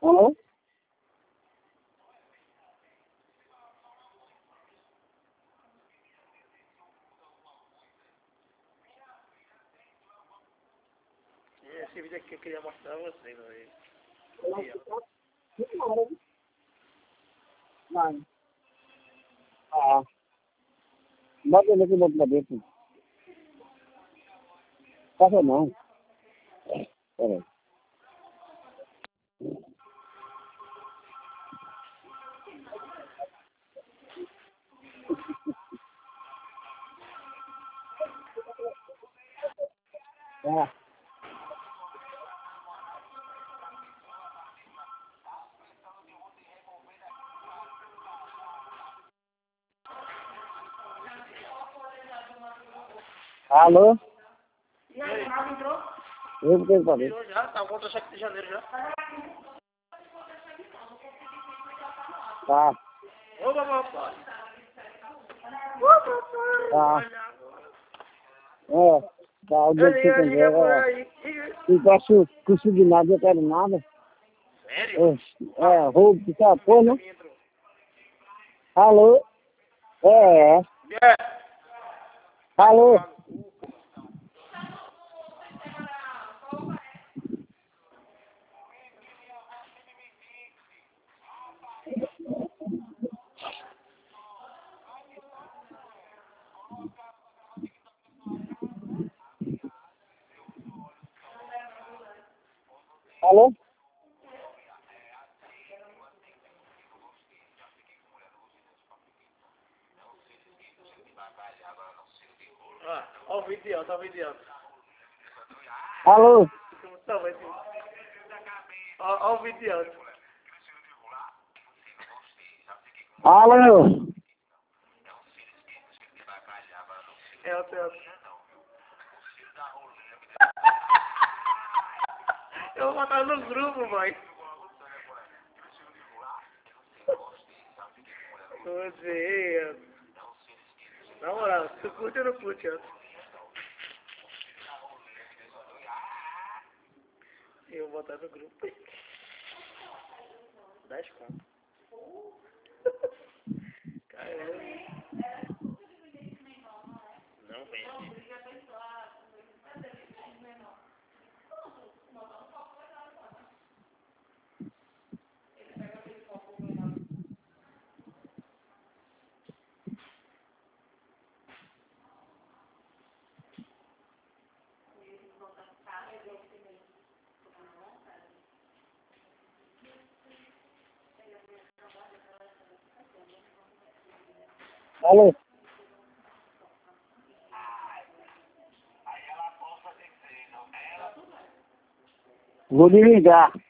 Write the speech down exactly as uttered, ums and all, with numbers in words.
Alô? Esse vídeo aqui eu queria mostrar a vocês, velho. Vai. Ah. Bota ele aqui dentro da dentro. Passa não. Peraí. Ah. Alô? E aí, o Ronaldo entrou? Eu que tenho que fazer. Virou já, tá contra sete de janeiro já. Tá. Ô, papai. Tá. É. Tá, o dia que você quiser. Não posso conseguir nada, eu quero nada. Sério? É, é roubo, que tá, pô, né? Alô? É, é. É. Alô? Alô? Ó, ó o vídeo, ó o vídeo. Alô? Ó, ó o vídeo. Alô? É o teu. Eu vou botar no grupo, mãe. Você. Na moral, tu curte ou não curte, ó? Eu vou botar no grupo. dez conto. Caramba. Não vende. Alô? Vou desligar.